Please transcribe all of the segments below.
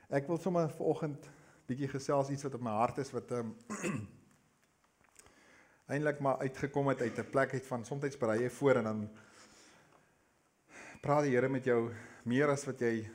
Ek wil sommer vanoggend bietjie gesels iets wat op my hart is wat eintlik maar uitgekom het uit 'n plek uit van soms berei jy voor en dan praat die Here met jou meer as wat jy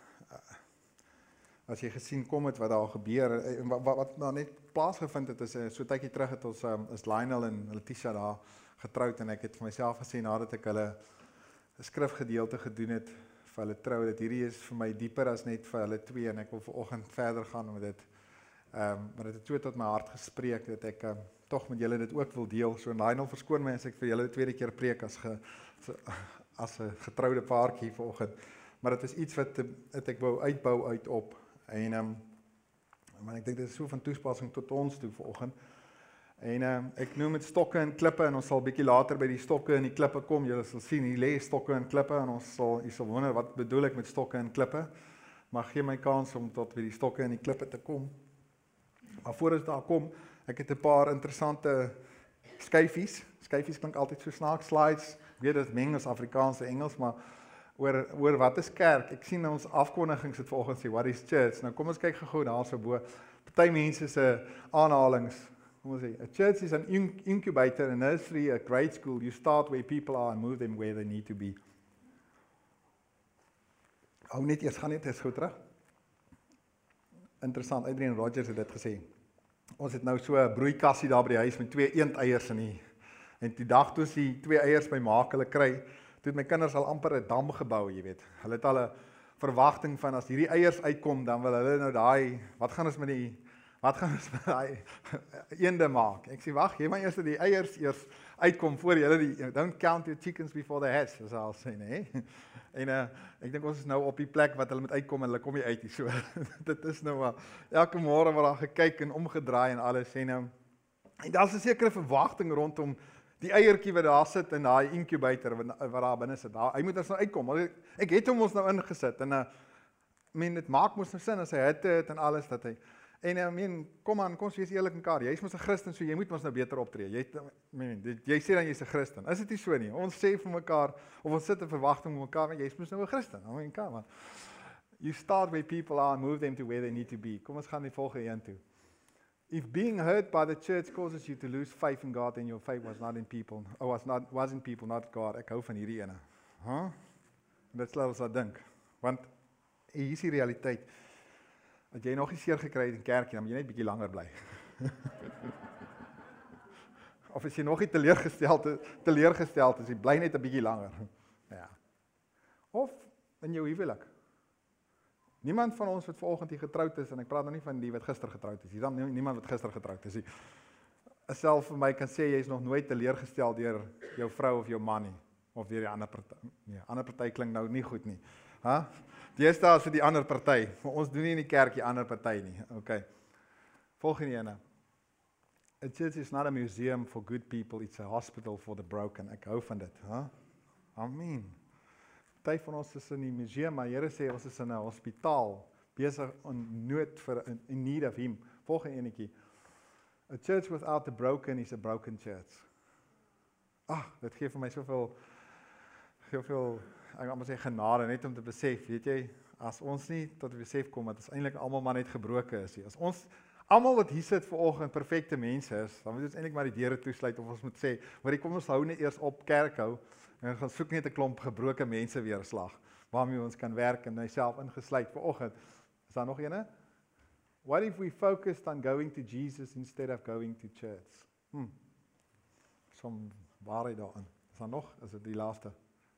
as jy gesien kom het wat daar gebeur en wat nou net plaasgevind het is so tydjie terug het ons is Lionel en Letitia daar getroud en ek het vir myself gesê nadat ek hulle 'n skrifgedeelte gedoen het vir hulle trou, dat hierdie is vir my dieper as net vir hulle twee en ek wil vanoggend verder gaan met dit. Maar dit het so tot my hart gespreek dat ek tog met julle dit ook wil deel. So Lionel, verskoon my as ek vir julle die tweede keer preek as 'n getroude paartjie vanoggend. Maar dit is iets wat ek wou uitbou uit op en maar ek dink dit is so van toepassing tot ons toe vanoggend. En ek noem dit stokke en klippe en ons sal bietjie later by die stokke en die klippe kom. Julle sal sien hier lê stokke en klippe en ons sal wonder wat bedoel ek met stokke en klippe. Maar gee my kans om tot by die stokke en die klippe te kom. Maar voor ons daar kom, ek het 'n paar interessante skyfies. Skyfies klink altyd so snaaks, slides. Ek weet dit meng as Afrikaans en Engels, maar oor wat is kerk? Ek sien ons afkondigings het vanoggend sê what is church? Nou kom ons kyk gou daar so bo. Party mense se aanhalings. Kom ons sê, a church is an incubator, a nursery, a grade school. You start where people are and move them where they need to be. Hou net eers, gaan net eens gou terug. Interessant, Adrian Rogers het dit gesê. Ons het nou so 'n broeikassie daar by die huis met 2 eendeiers in en die dag toe die 2 eiers by maak hulle kry, toe het my kinders al amper 'n dam gebou, jy weet. Hulle het al 'n verwagting van as hierdie eiers uitkom, dan wil hulle nou daai, wat gaan ons met daai eende maak? Ek sê wag, jy maar eers dat die eiers eers uitkom voor jy hulle don't count your chickens before they hatch, as I'll say, nee. En ek dink ons is nou op die plek wat hulle moet uitkom en hulle kom nie uit nie. So dit is nou elke môre word daar gekyk en omgedraai en alles en daar's 'n sekere verwagting rondom die eiertjie wat daar sit in daai incubator wat daar binne sit. Hy moet ons nou uitkom. Ek het hom ons nou ingesit en dit maak mos nou sin as hy het en alles dat hy kom aan, kom ons wees eerlik mekaar. Jy's mos 'n Christen, so jy moet mos nou beter optree. Jy sê dan jy's 'n Christen. Is dit nie so nie? Ons sê vir mekaar of ons sit 'n verwagting met mekaar, jy's mos nou 'n Christen. Come on. You start where people are and move them to where they need to be. Kom ons gaan die volgende een toe. If being hurt by the church causes you to lose faith in God, then your faith was not in people. Was in people, not God. Ek hou van hierdie ene. Dit laat ons dat dink. Want hier is die realiteit. As jy nog nie seer gekry het in kerkie, dan moet jy net bietjie langer bly. Of as jy nog nie teleurgesteld is, jy bly net 'n bietjie langer. Ja. Of in jou huwelik. Niemand van ons wat vanoggend hier getroud is, en ek praat nou nie van die wat gister getroud is, hier dan niemand wat gister getroud is nie. Self vir my kan sê, jy is nog nooit teleurgestel deur jou vrou of jou man nie, of deur die ander party. Nee, ander party klink nou nie goed nie. Deesdae is vir die ander party, maar ons doen nie in die kerk die ander party nie. Okay. Volgende ene. A church is not a museum for good people, it's a hospital for the broken. Ek hou van dit, Amen. Party van ons is in die museum, maar Here sê ons is in 'n hospitaal, besig in nood in need of him. Volgende enetjie. A church without the broken is a broken church. Dit gee vir my soveel ek gaan maar sê genade, net om te besef, weet jy, as ons nie tot besef kom, dat ons eintlik almal maar net gebroke is. As ons, almal wat hier sit vanoggend perfekte mense is, dan moet ons eintlik maar die deure toesluit, of ons moet sê, maar kom ons hou net eers op kerk hou, en gaan soek net 'n klomp gebroke mense weerslag, waarmee ons kan werk en myself ingesluit vanoggend. Is daar nog ene? What if we focused on going to Jesus instead of going to church? Som waarheid daarin. Is daar nog? Is dit die laaste?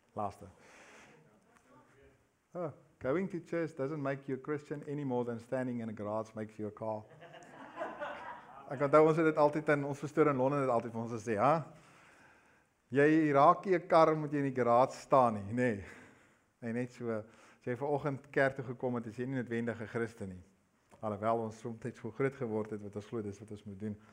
Going to church doesn't make you a Christian any more than standing in a garage makes you a car. Ek onthou ons het dit altyd ons pastoor in Londen het altyd vir ons gesê, jy raak nie 'n kar moet jy in die garage staan nie, nee. En net so, as jy vanoggend kerk toe gekom het, is jy nie noodwendig 'n Christen nie. Alhoewel ons soms so groot geword het wat ons glo dis wat ons moet doen.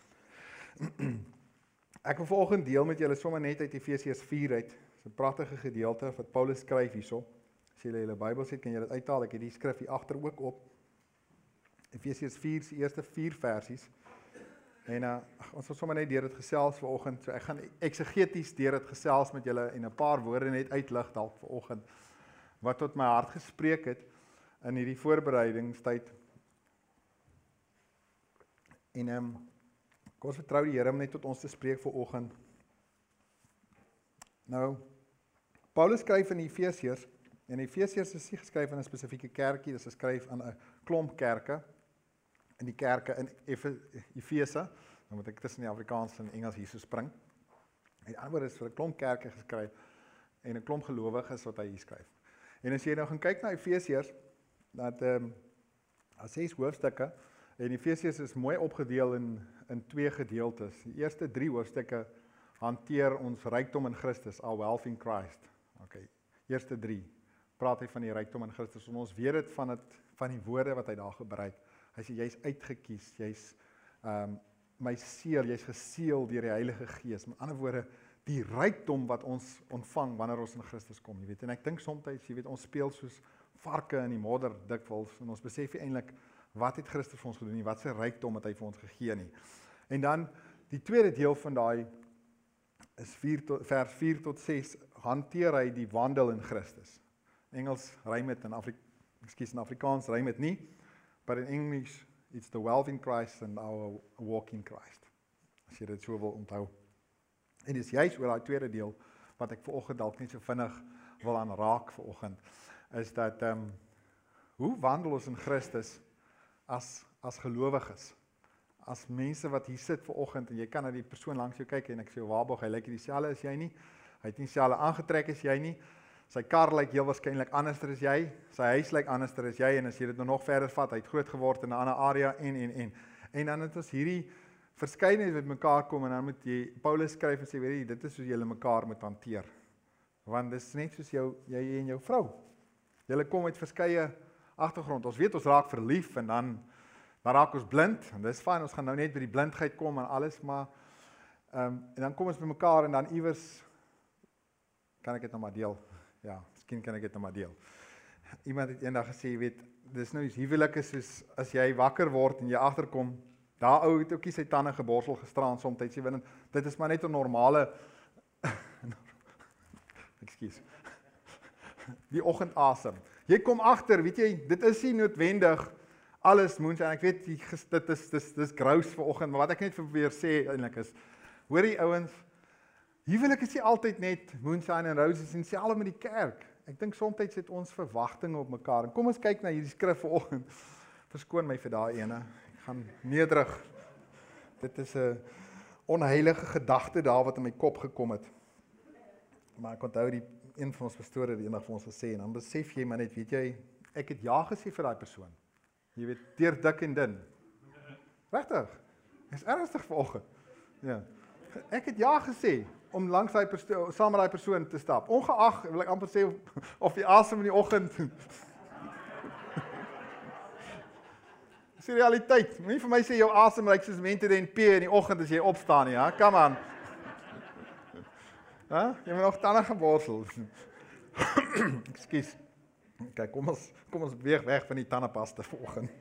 Ek wil vanoggend deel met julle sommer net uit Efesiërs 4 uit. Dis 'n pragtige gedeelte wat Paulus skryf hierso. As jy julle Bybels het, kan jy dit uithaal. Ek het die skrif hier agter ook op. Efesiërs 4 se eerste 4 versies. En ons sal sommer net deur dit gesels vanoggend. So ek gaan eksegeties deur dit gesels met julle en 'n paar woorde net uitlig dalk vanoggend wat tot my hart gespreek het. in hierdie voorbereidingstyd. En kom ons vertrou die Here om net tot ons te spreek vanoggend. Nou, Paulus skryf in Efesiërs, en Efesiërs is nie geskryf in 'n spesifieke kerkie, dit is geskryf aan 'n klomp kerke, in die kerke in Efese, dan moet ek tussen die Afrikaans en Engels hier so spring. En ander is vir 'n klomp kerke geskryf, en 'n klomp gelowiges wat hy hier skryf. En as jy nou gaan kyk na Efesiërs, dat 6 hoofstukke, en Efesiërs is mooi opgedeel in 2 gedeeltes. Die eerste 3 hoofstukke hanteer ons rykdom in Christus, our wealth in Christ. Okay. Eerste 3 praat hy van die rykdom in Christus, en ons weet dit van die woorde wat hy daar gebruik. Hy sê, jy's uitgekies, jy's my seël, jy's geseël deur die Heilige Gees. Met ander woorde, die rykdom wat ons ontvang wanneer ons in Christus kom, jy weet. En ek dink soms, jy weet, ons speel soos varke in die modder dikwels, en ons besef eintlik wat het Christus vir ons gedoen nie, wat se rykdom het hy vir ons gegee nie. En dan die tweede deel van daai is vers 4 tot 6, hanteer hy die wandel in Christus. Engels rym dit in Afrikaans rym dit nie, but in English it's the wealth in Christ and our walk in Christ. As jy dit so wil onthou. En dis juist oor daai tweede deel wat ek vanoggend dalk net so vinnig wil aanraak vanoggend, is dat hoe wandel ons in Christus as gelowiges? As mense wat hier sit vanoggend en jy kan na die persoon langs jou kyk en ek sê Waarborg, hy lyk nie dieselfde as jy nie. Hy het nie dieselfde aangetrek as jy nie. Sy kar lyk heel waarskynlik anderster as jy. Sy huis lyk anderster as jy, en as jy dit nog verder vat, hy het groot geword in 'n ander area en dan het ons hierdie verskeidenheid wat mekaar kom, en dan moet jy Paulus skryf en sê, weet jy, dit is hoe julle mekaar moet hanteer. Want dit is net soos jy en jou vrou. Julle kom uit verskeie agtergrond. Ons weet ons raak verlief en dan raak ons blind, en dis fyn, ons gaan nou net by die blindheid kom en alles, maar en dan kom ons by mekaar en dan iewers kan ek dit nou maar deel. Ja, miskien kan ek dit nou maar deel. Iemand het eendag gesê, weet, dis nou huwelike soos as jy wakker word en jy agterkom, daar ou het ookie sy tande geborsel gisteraan soms, sê want dit is maar net 'n normale ekskuus. Die oggendasem. Jy kom agter, weet jy, dit is nie noodwendig alles moens, en ek weet dit is grous vanoggend, maar wat ek net probeer sê eintlik is, hoorie ouens, huwelik is nie altyd net moonshine en roses, en selfs met die kerk. Ek dink soms het ons verwagtinge op mekaar. En kom ons kyk na hierdie skrif vanoggend. Verskoon my vir daai ene. Ek gaan nederig. Dit is 'n onheilige gedagte daar wat in my kop gekom het. Maar ek onthou een van ons pastore die eendag vir ons gesê, en dan besef jy maar net, weet jy, ek het ja gesê vir daai persoon. Jy weet, deur dik en dun. Regtig? Dis ernstig vanoggend. Ja. Ek het ja gesê om langs saam met daai persoon te stap. Ongeag, wil ek amper sê, of die asem in die oggend. Dis die realiteit. Moenie vir my sê jou asem lyk soos Mentadent P in die oggend as jy opstaan nie, ja? Come on. Ja? Jy moet nog tande geborsel. Ekskuus. Kyk, kom ons beweeg weg van die tandepasta vanoggend.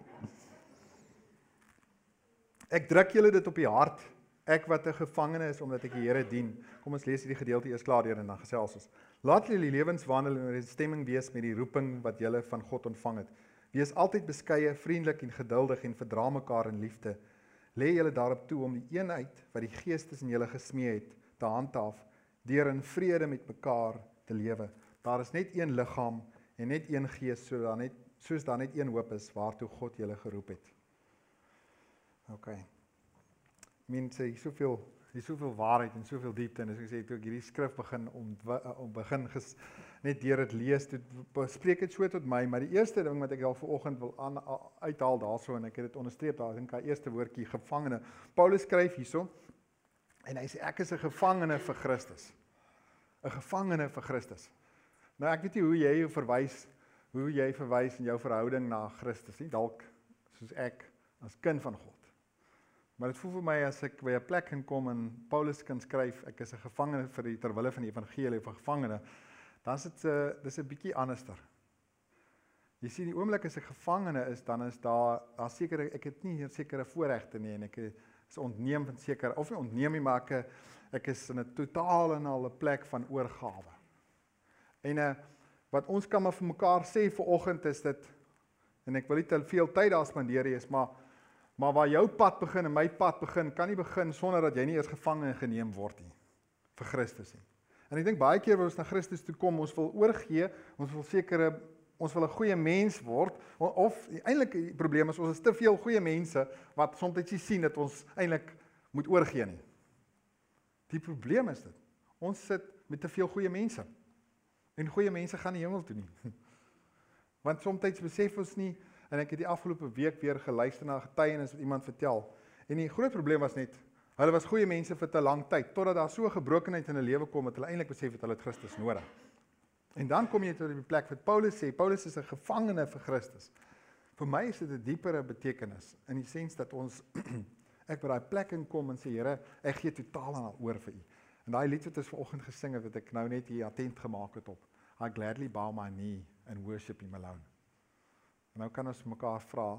Ek druk julle dit op die hart. Ek wat 'n gevangene is omdat ek die Here dien. Kom ons lees hierdie gedeelte eers klaar deur en dan gesels ons. Laat julle lewenswandel in ooreenstemming wees met die roeping wat julle van God ontvang het. Wees altyd beskeie, vriendelik en geduldig en verdra mekaar in liefde. Lê julle daarop toe om die eenheid wat die Gees tussen julle gesmee het te handhaaf, deur in vrede met mekaar te lewe. Daar is net een liggaam en net een Gees, soos daar net een hoop is waartoe God julle geroep het. Okay. Mense, hier is soveel waarheid en soveel diepte, en as ek sê, toe ek hierdie skrif begin net deur dit lees, toe spreek dit so tot my, maar die eerste ding wat ek al vanoggend wil uithaal daarso, en ek het dit onderstreep daar, ek dink die eerste woordjie, gevangene. Paulus skryf hierso, en hy sê, ek is 'n gevangene vir Christus. 'n Gevangene vir Christus. Nou, ek weet nie hoe jy verwys in jou verhouding na Christus nie, dalk soos ek, as kind van God. Maar dit voel vir my as ek by 'n plek kan kom en Paulus kan skryf, ek is 'n gevangene terwille van die evangelie, of 'n gevangene, dan is dit 'n bietjie anderster. Jy sien, die oomblik as ek gevangene is, dan is daar sekere, ek het nie sekere voorregte nie, en ek is ontneem van sekere, of nie ontneem nie, maar ek is in 'n totaal en al 'n plek van oorgawe. En wat ons kan maar vir mekaar sê vanoggend is dit, En ek wil nie te veel tyd daar spandeer nie, maar waar jou pad begin en my pad begin, kan nie begin sonder dat jy nie eers gevange geneem word nie, vir Christus nie. En ek dink baie keer wanneer ons na Christus toe kom, ons wil oorgee, ons wil 'n goeie mens word, of eintlik die probleem is, ons is te veel goeie mense, wat soms nie sien dat ons eintlik moet oorgee nie. Die probleem is dit, ons sit met te veel goeie mense, en goeie mense gaan nie hemel toe nie. Want soms besef ons nie, en ek het die afgelope week weer geluister na 'n getuienis wat iemand vertel, en die groot probleem was net, hulle was goeie mense vir te lang tyd, totdat daar so gebrokenheid in hulle lewe kom, dat hulle eintlik besef het, hulle het Christus nodig. En dan kom jy tot die plek wat Paulus sê, Paulus is 'n gevangene vir Christus. Vir my is dit 'n diepere betekenis, in die sens dat ons, ek by daai plek inkom en sê, Here, ek gee totaal aan oor vir U. En daai lied wat ons vanoggend gesing het, wat ek nou net hier attent gemaak het op, I gladly bow my knee and worship Him alone. En nou kan ons mekaar vra,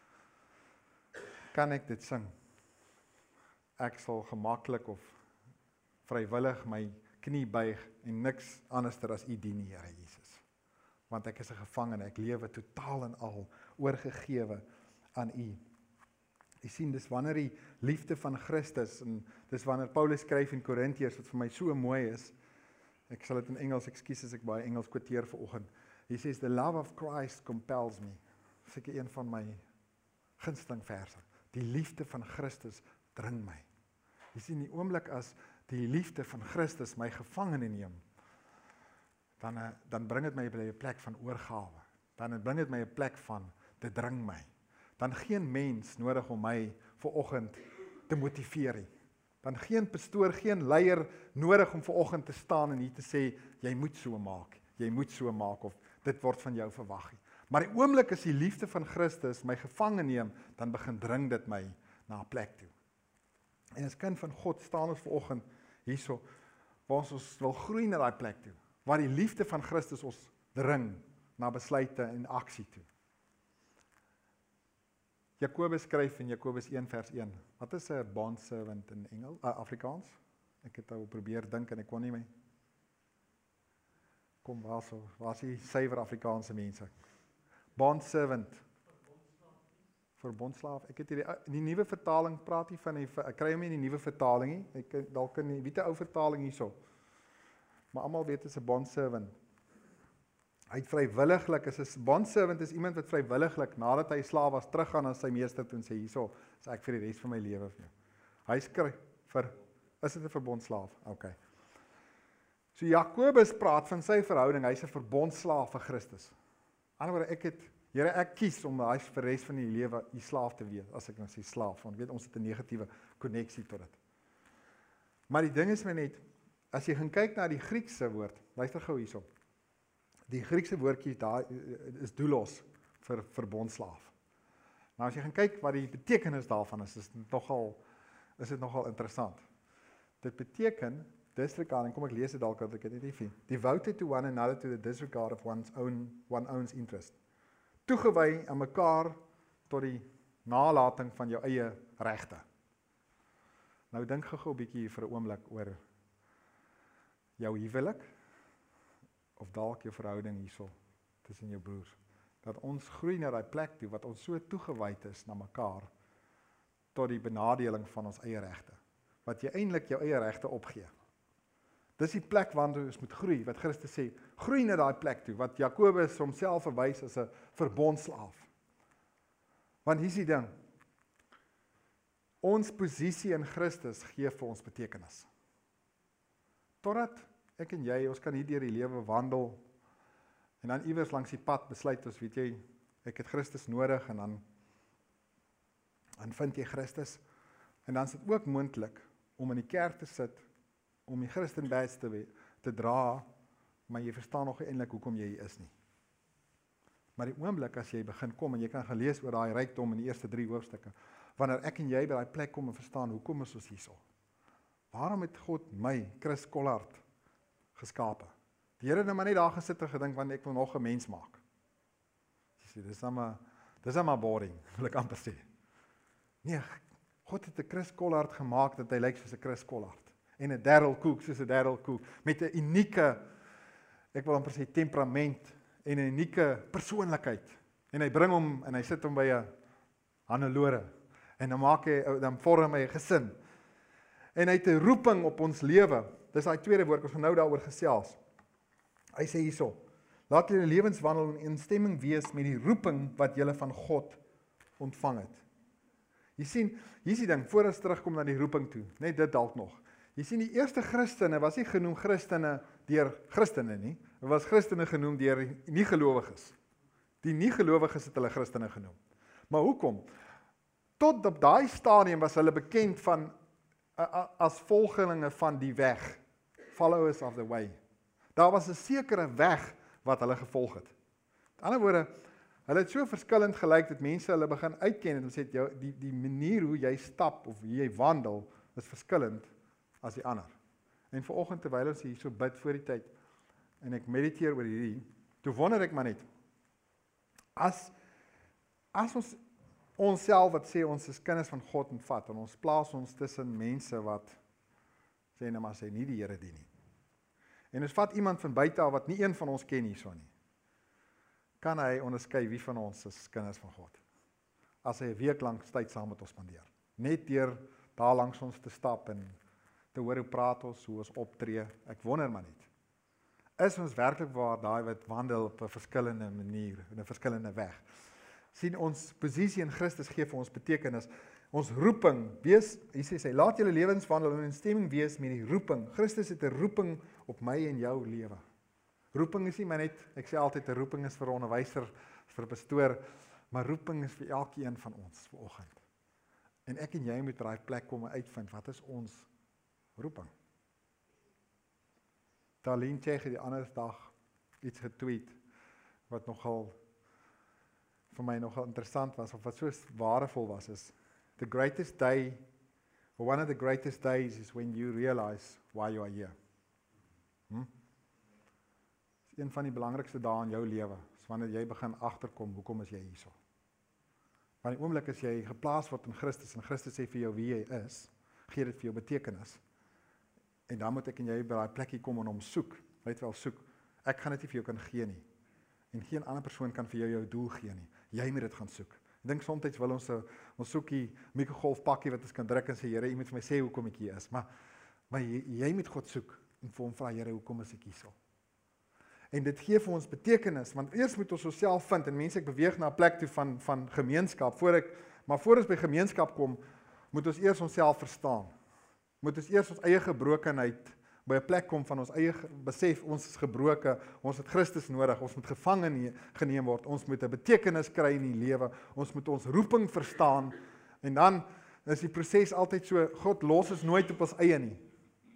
kan ek dit sing? Ek sal gemaklik of vrywillig my knie buig en niks anderster as U dien, Here Jesus. Want ek is 'n gevangene, ek lewe totaal en al oorgegewe aan U. Jy sien, dis wanneer die liefde van Christus, en dis wanneer Paulus skryf in Korintiërs, wat vir my so mooi is, ek sal dit in Engels, ekskuus as ek baie Engels quoteer vanoggend, he says, the love of Christ compels me, seker een van my gunsteling verse, die liefde van Christus dring my. Jy sien, die oomblik as die liefde van Christus my gevangene neem, dan bring dit my by 'n plek van oorgawe, dan bring dit my 'n plek van, dit dring my, dan geen mens nodig om my vanoggend te motiveer nie, dan geen pastoor, geen leier nodig om vanoggend te staan en hier te sê, jy moet so maak, of dit word van jou verwag nie. Maar die oomblik as die liefde van Christus my gevange neem, dan begin dring dit my na 'n plek toe. En as kind van God staan ons vanoggend hierso, waar ons wil groei na daai plek toe, waar die liefde van Christus ons dring na besluite en aksie toe. Jakobus skryf in Jakobus 1 vers 1, wat is 'n bondservant in Engels, Afrikaans? Ek het nou probeer dink en ek kon nie my, kom waar is die suiwer Afrikaanse mense? Bondservant, verbondslaaf, ek het hier die nuwe vertaling, praat nie van, ek kry hom nie in die nuwe vertaling nie, ek dalk in die witte ou vertaling hierso, maar almal weet is 'n bondservant. Hy het vrywilliglik, is 'n bondservant is iemand wat vrywilliglik, nadat hy slaaf was, teruggaan na sy meester toe en sê, hierso, is ek vir die res van my lewe vir jou. Hy skryf is dit 'n verbondslaaf? Okay. So Jakobus praat van sy verhouding, hy's 'n verbondslaaf vir Christus. Anderswoorde, Here, ek kies om hy vir res van die lewe die slaaf te wees, as ek nou sê slaaf, want weet ons het 'n negatiewe koneksie tot dit. Maar die ding is my net, as jy gaan kyk na die Griekse woord, luister gou hierso. Die Griekse woordjie daar is doulos vir verbondslaaf. Nou as jy gaan kyk wat die betekenis daarvan is dit nogal interessant. Dit beteken disregarding, kom ek lees dit dalk dat ek dit nie vind. Devoted to one another to the disregard of one's own interest. Toegewy aan mekaar tot die nalating van jou eie regte. Nou dink gou 'n bietjie vir 'n oomblik oor jou huwelik of dalk jou verhouding hierso tussen jou broers. Dat ons groei na daai plek toe wat ons so toegewyd is na mekaar tot die benadeling van ons eie regte. Wat jy eintlik jou eie regte opgee. Dis die plek waarna ons moet groei, wat Christus sê, groei na daai plek toe, wat Jakobus homself verwys as 'n verbondslaaf. Want hier is die ding, ons posisie in Christus gee vir ons betekenis. Totdat ek en jy, ons kan hier deur die lewe wandel, en dan iewers langs die pad besluit ons, weet jy, ek het Christus nodig, en dan vind jy Christus, en dan is dit ook moontlik, om in die kerk te sit, om die Christen badge te dra, maar jy verstaan nog eintlik hoekom jy hier is nie. Maar die oomblik as jy begin kom, en jy kan gaan lees oor daai rykdom in die eerste 3 hoofstukke, wanneer ek en jy by daai plek kom en verstaan, hoekom is ons hierso? Waarom het God my, Chris Collard, geskape? Die Here het nou maar net daar gesit en gedink, want ek wil nog 'n mens maak. Jy sê, dis maar boring, wil ek amper sê. Nee, God het 'n Chris Collard gemaak, dat hy lyk soos 'n Chris Collard. En 'n Darryl Cook, soos 'n Darryl Cook, met 'n unieke, ek wil amper sê temperament, en 'n unieke persoonlikheid, En hy bring hom en hy sit hom by 'n Hannelore. En dan vorm hy 'n gesin. En hy het 'n roeping op ons lewe. Dis daai tweede woord, ons gaan nou daaroor gesels. Hy sê hierso: laat julle lewenswandel in instemming wees met die roeping wat julle van God ontvang het. Jy sien, hier is die ding, voor ons terugkom na die roeping toe, net dit dalk nog. Jy sien, die eerste Christene was nie genoem Christene deur Christene nie, het was Christene genoem deur die nie-gelowiges. Die nie-gelowiges het hulle Christene genoem. Maar hoekom? Tot op daai stadium was hulle bekend van as volgelinge van die weg, followers of the way. Daar was 'n sekere weg wat hulle gevolg het. Met ander woorde, hulle het so verskillend gelyk dat mense hulle begin uitken en sê die manier hoe jy stap of hoe jy wandel is verskillend as die ander. En vanoggend terwyl ons hier so bid voor die tyd en ek mediteer oor hierdie, toe wonder ek maar net, as ons onsself wat sê ons is kinders van God en vat en ons plaas ons tussen mense wat sê nou maar sê nie die Here dien nie. En ons vat iemand van buite af wat nie een van ons ken hierso nie. Kan hy onderskei wie van ons is kinders van God? As hy 'n week lank tyd saam met ons spandeer. Net deur daar langs ons te stap en te hoor hoe praat ons, hoe ons optree. Ek wonder maar net. Is ons werklik waar daai wat wandel op 'n verskillende manier, in 'n verskillende weg? Sien, ons posisie in Christus gee vir ons betekenis. Ons roeping, hy sê, laat julle lewenswandel in stemming wees met die roeping. Christus het 'n roeping op my en jou lewe. Roeping is nie maar net, ek sê altyd, 'n roeping is vir 'n onderwyser, vir 'n pastoor, maar roeping is vir elkeen van ons vanoggend. En ek en jy moet by daai plek kom en uitvind, wat is ons roeping? Darlene Tjeg het die ander dag iets getweet, wat vir my nogal interessant was, of wat so waardevol was, is, the greatest day, or one of the greatest days is when you realize why you are here. Dis een van die belangrikste dae in jou lewe, is wanneer jy begin agterkom, hoekom is jy hierso? Want die oomblik as jy geplaas word in Christus, en Christus sê vir jou wie jy is, gee dit vir jou betekenis. En dan moet ek en jy by daai plekkie kom en hom soek, weet wel soek, ek gaan dit nie vir jou kan gee nie, en geen ander persoon kan vir jou doel gee nie, jy moet dit gaan soek. Ek dink soms wil ons soek die mikrogolfpakkie wat ons kan druk en sê, Here, jy moet vir my sê hoekom ek hier is, maar jy moet God soek, en vir hom vra, Here, hoekom is ek hierso? En dit gee vir ons betekenis, want eers moet ons onsself vind, en mense, ek beweeg na 'n plek toe van gemeenskap, maar voor ons by gemeenskap kom, moet ons eers onsself verstaan. Moet ons eers ons eie gebrokenheid by 'n plek kom van ons eie besef, ons is gebroke, ons het Christus nodig, ons moet geneem word, ons moet 'n betekenis kry in die lewe, ons moet ons roeping verstaan, en dan is die proses altyd so, God los ons nooit op ons eie nie.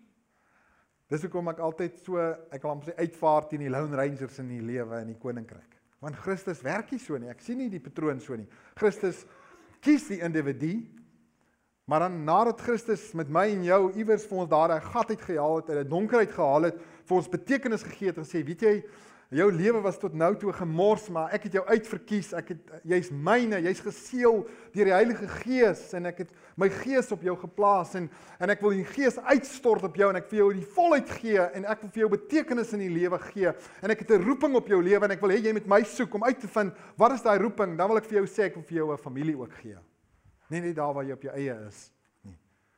Dis hoekom ek altyd so, ek wil amper sê uitvaar teen die Lone Rangers in die lewe in die koninkryk. Want Christus werk nie so nie, ek sien nie die patroon so nie. Christus kies die individu, maar dan nadat Christus met my en jou iewers vir ons daar 'n gat uitgehaal het, uit 'n donkerheid gehaal het, vir ons betekenis gegee het en sê, weet jy, jou lewe was tot nou toe gemors, maar ek het jou uitverkies, jy's myne, jy's geseël deur die Heilige Gees, en ek het my gees op jou geplaas, en ek wil die gees uitstort op jou, en ek vir jou die volheid gee, en ek wil vir jou betekenis in die lewe gee, en ek het 'n roeping op jou lewe, en ek wil hê jy met my soek, om uit te vind, wat is daai roeping, dan wil ek vir jou sê, ek wil vir jou 'n familie ook gee. Nee, nie daar waar jy op jou eie is nie.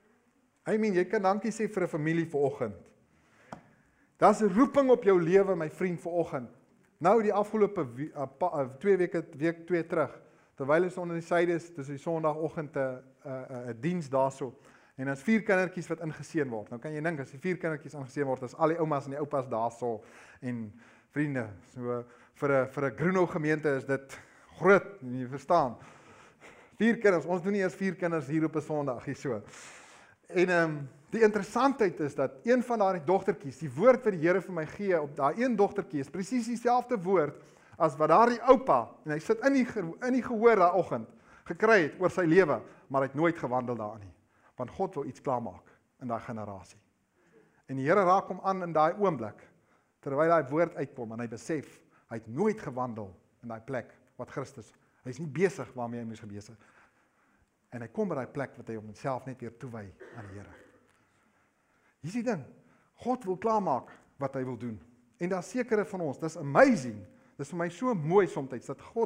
Jy kan dankie sê vir 'n familie vanoggend. Daar's 'n roeping op jou lewe, my vriend, vanoggend. Nou die afgelope week 2 terug, terwyl ons onder die syde is, dis die Sondagoggend 'n diens daarso, en daar's 4 kindertjies wat ingeseën word. Nou kan jy dink, as die 4 kindertjies ingeseën word, is al die oumas en die oupas daarso, en vriende, so vir 'n Groenhow gemeente is dit groot, jy verstaan. 4 kinders, ons doen nie eers 4 kinders hier op 'n Sondag hier so. En die interessantheid is dat een van daardie dogtertjies, die woord wat die Here vir my gee op daai een dogtertjie, is presies dieselfde woord as wat daardie oupa, en hy sit in die gehoor daai oggend, gekry het oor sy lewe, maar hy het nooit gewandel daarin nie. Want God wil iets klaarmaak in daai generasie. En die Here raak hom aan in daai oomblik, terwyl daai woord uitkom, en hy besef, hy het nooit gewandel in daai plek wat Christus, hy is nie besig waarmee hy moes besig. En hy kom by daai plek wat hy homself net weer toewy aan die Here. Hier is die ding, God wil klaarmaak wat hy wil doen. En daar sekere van ons, dis amazing, dis vir my so mooi soms, dat God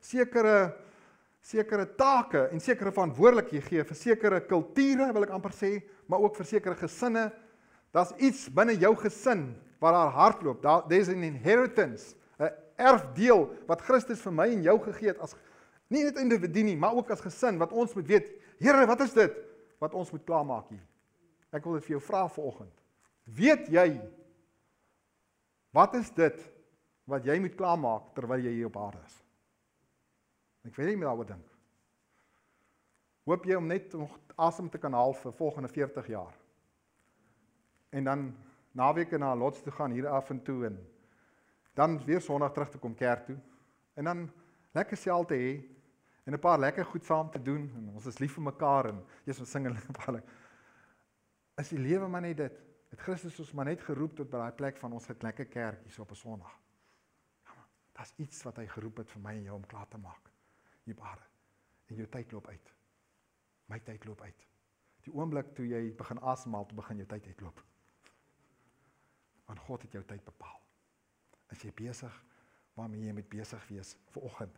sekere take en sekere verantwoordelikhede gee vir sekere kulture, wil ek amper sê, maar ook vir sekere gesinne. Daar's iets binne jou gesin waar daar hardloop. There's an inheritance, 'n erfdeel wat Christus vir my en jou gegee het, as nie net individu nie, maar ook as gesin, wat ons moet weet, Here, wat is dit wat ons moet klaarmaak hier? Ek wil dit vir jou vra vanoggend. Weet jy, wat is dit wat jy moet klaarmaak terwyl jy hier op aarde is? Ek weet nie meer daaroor dink. Hoop jy om net nog asem te kan haal vir volgende 40 jaar. En dan naweke na Lots toe gaan, hier af en toe, en dan weer Sondag terug te kom kerk toe, en dan lekker sel te hê, en 'n paar lekker goed saam te doen, en ons is lief vir mekaar, en ons sing en is die lewe maar net dit. Het Christus ons maar net geroep tot by daai plek van ons het lekker kerk hier op 'n Sondag. Ja, maar daar's iets wat hy geroep het vir my en jou om klaar te maak. Hier op aarde. En jou tyd loop uit. My tyd loop uit. Die oomblik toe jy begin asemhaal, toe begin jou tyd uitloop. Want God het jou tyd bepaal. Is jy besig waarmee jy moet besig wees vanoggend?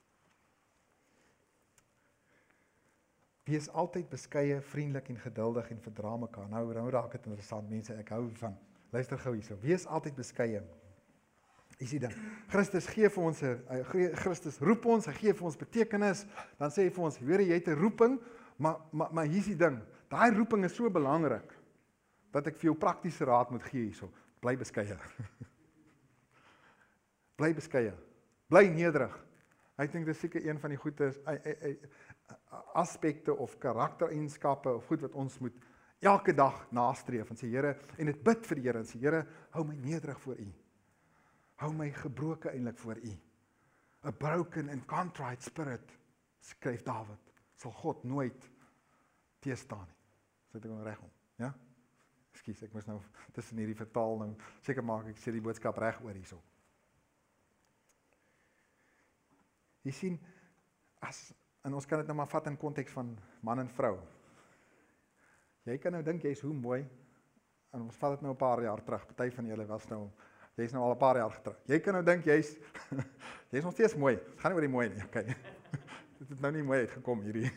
Wees altyd beskeie, vriendelik en geduldig en verdra mekaar. Nou raak dit interessant, mense, ek hou van. Luister gou hierso. Wees altyd beskeie. Is die ding. Christus gee vir ons, Christus roep ons, hy gee vir ons betekenis, dan sê hy vir ons, Here, jy het 'n roeping, maar hier's die ding. Daai roeping is so belangrik dat ek vir jou praktiese raad moet gee hierso. Bly beskeie. Bly beskeie. Bly nederig. Ek dink dis seker een van die goeie aspekte of karaktereienskappe of goed wat ons moet elke dag nastreef en sê Here, en dit bid vir die Here en sê Here, hou my nederig voor U. Hou my gebroke eintlik voor U. A broken and contrite spirit, skryf Dawid, sal God nooit teestaan nie. Sit ek nou reg om, ja? Ekskuus, ek moes nou tussen hierdie vertaal nou seker maak ek sê die boodskap reg oor hierso. Jy sien, en ons kan dit nou maar vat in konteks van man en vrou. Jy kan nou dink jy's hoe mooi, en ons vat dit nou 'n paar jaar terug, party van julle was nou, jy's nou al 'n paar jaar getrou. Jy kan nou dink jy's nog steeds mooi. Het gaan nie oor die mooi nie, okay. Dit het nou nie mooi uitgekom hierdie.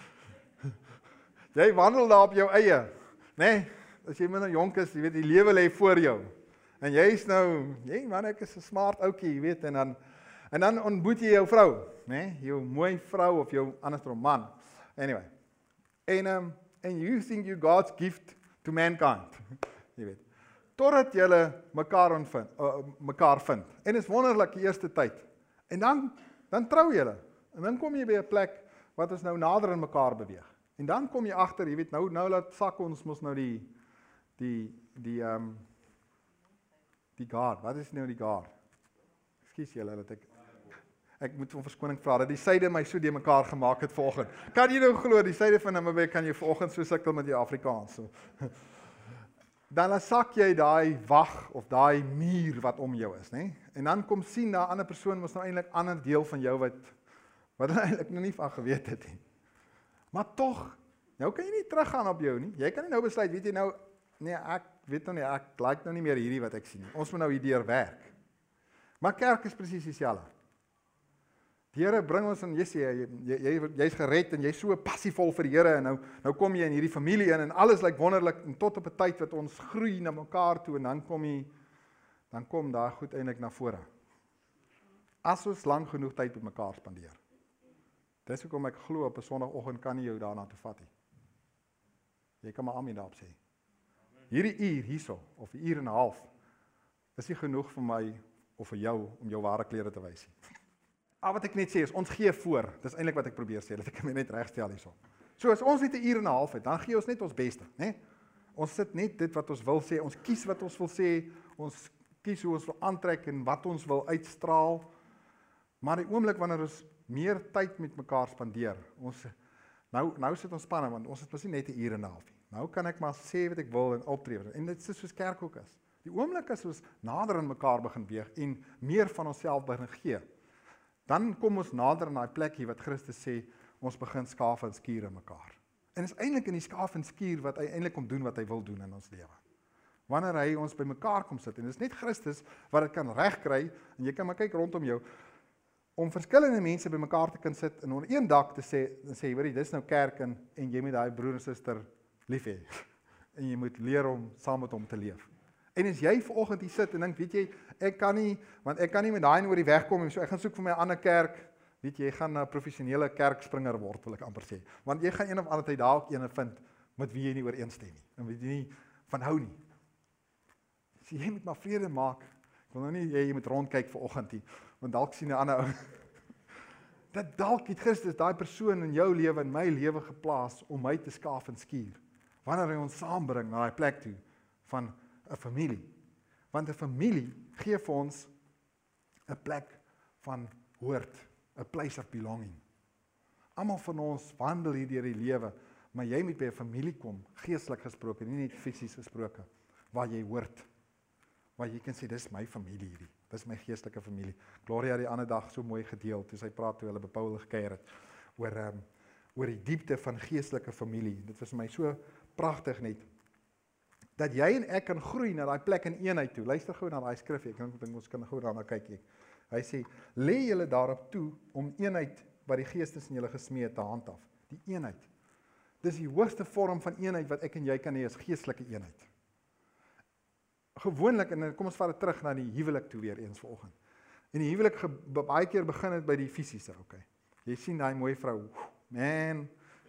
Jy wandel daar op jou eie, né? As jy nou jonk is, jy weet die lewe lê voor jou. En jy's nou, man, ek is 'n smart ouetjie, jy weet, en dan ontmoet jy jou vrou, né? Jou mooi vrou of jou andersom man. Anyway. And you think you God's gift to mankind. Jy weet. Totdat julle mekaar vind. En is wonderlik die eerste tyd. En dan trou julle. En dan kom jy by 'n plek wat ons nou nader aan mekaar beweeg. En dan kom jy agter, jy weet, nou laat sak ons mos nou die guard. Wat is nou die guard? Ekskuus julle dat ek moet om verskoning vra dat die syde my so de mekaar gemaak het vanoggend. Kan jy nou glo die syde van Namibië kan jy vanoggend so sukkel met die Afrikaans so. Dan sak jy daai wag of daai muur wat om jou is, né? En dan kom sien na 'n ander persoon was nou eintlik 'n ander deel van jou wat eintlik nog nie van geweet het nie. Maar tog, nou kan jy nie teruggaan op jou nie. Jy kan nie nou besluit, weet jy nou, nee, ek weet nou nie, ek like nou nie meer hierdie wat ek sien nie. Ons moet nou hierdeur werk. Maar kerk is presies dieselfde. Die Here bring ons in, jy's gered en jy's so passievol vir die Here en nou kom jy in hierdie familie in en alles lyk wonderlik en tot op 'n tyd wat ons groei na mekaar toe en dan kom daar goed eintlik na vore. As ons lank genoeg tyd met mekaar spandeer. Dis hoekom ek glo op 'n Sondagoggend kan nie jou daarna toe vat nie. Jy kan maar amen daarop sê. Hierdie uur hierso of 'n uur en 'n half is nie genoeg vir my of vir jou om jou ware klere te wys nie. Wat ek net sê is, ons gee voor. Dis eintlik wat ek probeer sê, dat ek my net regstel hierso. So as ons net 'n uur en 'n half het, dan gee ons net ons beste, né? Ons sit net dit wat ons wil sê, ons kies wat ons wil sê, ons kies hoe ons wil aantrek en wat ons wil uitstraal. Maar die oomblik wanneer ons meer tyd met mekaar spandeer, nou sit ons spanne, want ons het mos nie net 'n uur en 'n half nie. Nou kan ek maar sê wat ek wil en optree. En dit is soos kerk ook is. Die oomblik as ons nader aan mekaar begin beweeg en meer van onsself begin gee, dan kom ons nader aan daai plek hier wat Christus sê, ons begin skaaf en skuur in mekaar. En is eintlik in die skaaf en skuur wat hy eintlik kom doen wat hy wil doen in ons lewe. Wanneer hy ons by mekaar kom sit, en dis net Christus wat dit kan regkry, en jy kan maar kyk rondom jou, om verskillende mense bymekaar te kan sit en onder een dak te sê, hoorie, dis nou kerk en jy moet daai broer en suster lief hê. En jy moet leer om saam met hom te leef. En as jy vanoggend hier sit en dink, weet jy, ek kan nie met daai oor die weg kom, so ek gaan soek vir my 'n ander kerk, weet jy gaan 'n professionele kerkspringer word, wil ek amper sê. Want jy gaan een of ander tyd daar ook ene vind met wie jy nie ooreenstem nie, en wie jy nie van hou nie. So jy moet maar vrede maak. Ek wil nou nie jy moet rondkyk vanoggend nie, want dalk sien 'n ander ou dat dalk het Christus daai persoon in jou lewe en my lewe geplaas om my te skaaf en skuur. Wanneer hy ons saambring na daai plek toe van 'n familie. Want 'n familie gee vir ons 'n plek van hoort, 'n place of belonging. Almal van ons wandel hier deur die lewe, maar jy moet by 'n familie kom, geestelik gesproke, nie net fisies gesproke, waar jy hoort. Waar jy kan sê, dis my familie hierdie, dis my geestelike familie. Gloria het die ander dag so mooi gedeel, toe sy praat toe hulle by Paul gekuier het, oor die diepte van geestelike familie. Dit was my so pragtig net, dat jy en ek kan groei na daai plek in eenheid toe. Luister gou na daai skrif, ek dink ons kan gou daarna kyk. Hy sê, lê julle daarop toe, om eenheid, wat die Gees in julle gesmee het, te handhaaf. Die eenheid. Dis die hoogste vorm van eenheid, wat ek en jy kan hê, is geestelike eenheid. Gewoonlik, en kom ons vat dit terug na die huwelik toe weer eens vanoggend. En die huwelik baie keer begin het by die fisiese, okay. Jy sien daai mooi vrou, man,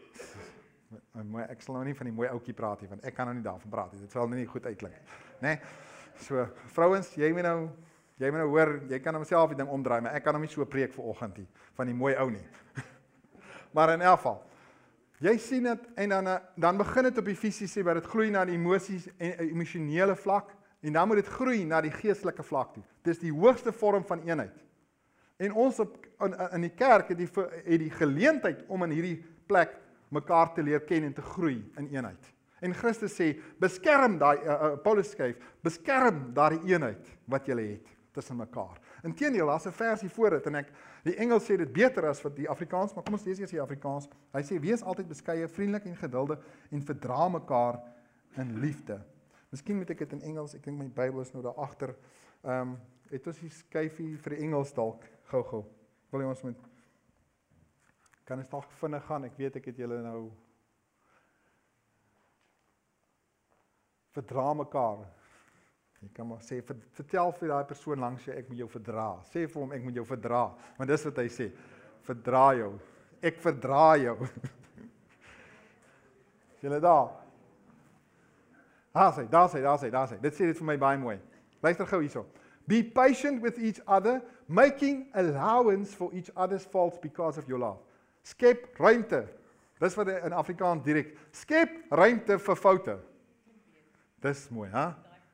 ek sal nou nie van die mooi ouetjie praat nie, want ek kan nou nie daarvan praat nie, dit sal nou nie goed uitklink, né? So, vrouens, jy moet nou hoor, jy kan homself die ding omdraai, maar ek kan hom nie so preek vanoggend nie, van die mooi ou nie. Maar in elk geval, jy sien dit, en dan begin dit op die fisiese, waar dit groei na die emosies en emosionele vlak, en dan moet dit groei na die geestelike vlak toe. Dis die hoogste vorm van eenheid. En ons in die kerk het die geleentheid om in hierdie plek mekaar te leer ken en te groei in eenheid. En Christus sê, beskerm Paulus skryf, beskerm daardie eenheid wat julle het tussen mekaar. Inteendeel, daar's 'n versie voor dit, en die Engels sê dit beter as wat die Afrikaans, maar kom ons lees eers die Afrikaans. Hy sê, wees altyd beskeie, vriendelik en geduldig, en verdra mekaar in liefde. Miskien moet ek dit in Engels, ek dink my Bybel is nou daar agter. Het ons die skyfie vir die Engels dalk, gou. Wil jy ons met, kan ons dalk vinnig gaan, ek weet ek het julle nou, verdra mekaar. Jy kan maar sê, vertel vir daai persoon langs jou, ek moet jou verdra. Sê vir hom, ek moet jou verdra, want dis wat hy sê, verdra jou, ek verdra jou. Is julle daar? Daar sê, dit sê dit vir my baie mooi. Luister gou hierso. Be patient with each other, making allowance for each other's faults because of your love. Skep ruimte. Dis wat in Afrikaans direk. Skep ruimte vir foute. Dis mooi, hè?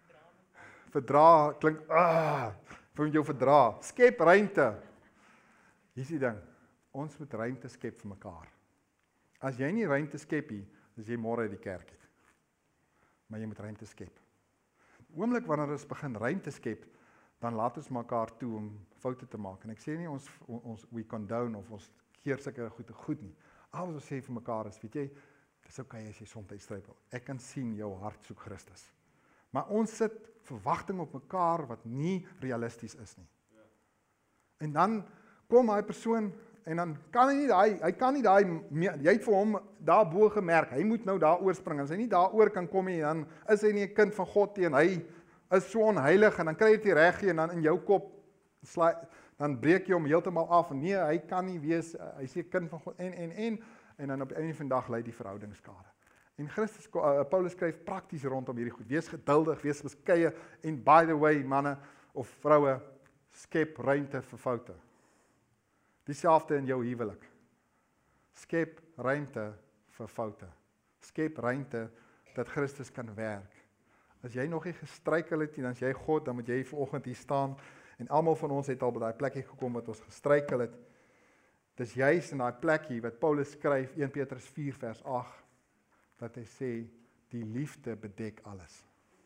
Verdra, klink, vir jou verdra. Skep ruimte. Hier is die ding. Ons moet ruimte skep vir mekaar. As jy nie ruimte skep nie, is jy môre uit die kerk uit. Maar jy moet ruimte skep. Die oomblik wanneer ons begin ruimte skep, dan laat ons mekaar toe om foute te maak. En ek sê nie ons we condone of ons keer sulke goed nie. Al wat ons sê vir mekaar is, weet jy, dis okay as jy soms struikel. Ek kan sien jou hart soek Christus. Maar ons sit verwagting op mekaar wat nie realisties is nie. En dan kom hy persoon en dan kan hy kan nie daai, jy het vir hom daarbo gemerk, hy moet nou daar oorspring, as hy nie daar oor kan kom nie, dan is hy nie 'n kind van God nie, en hy is so onheilig, en dan kry hy dit reg, en dan in jou kop, dan breek jy hom heeltemal af, en nee, hy kan nie wees, hy is 'n kind van God, en dan op die einde van die dag lei die verhouding skade. En Paulus skryf prakties rondom hierdie goed, wees geduldig, wees beskeie, en by the way, manne of vroue, skep ruimte vir foute. Dieselfde in jou huwelik. Skep ruimte vir foute. Skep ruimte dat Christus kan werk. As jy nog nie gestruikel het nie, dan is jy God, dan moet jy vanoggend hier staan, en almal van ons het al by daai plekkie gekom wat ons gestruikel het. Dis juis in daai plekkie wat Paulus skryf, 1 Petrus 4 vers 8, dat hy sê, die liefde bedek alles.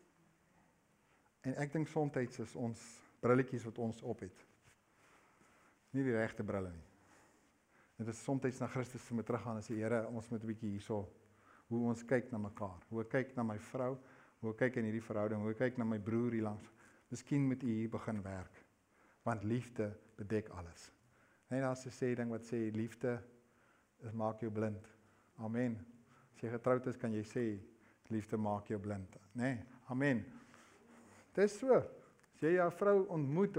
En ek dink soms is ons brilletjies wat ons op het, nie die regte brille nie. Dit is soms na Christus moet teruggaan en sê, Here, ons moet 'n bietjie hierso, hoe ons kyk na mekaar, hoe ek kyk na my vrou, hoe ek kyk in hierdie verhouding, hoe ek kyk na my broer hier langs. Miskien moet u hier begin werk, want liefde bedek alles. Nee, daar's 'n sê ding wat sê liefde maak jou blind. Amen. As jy getroud is, kan jy sê liefde maak jou blind. Nee, amen. Dis so. As jy jou vrou ontmoet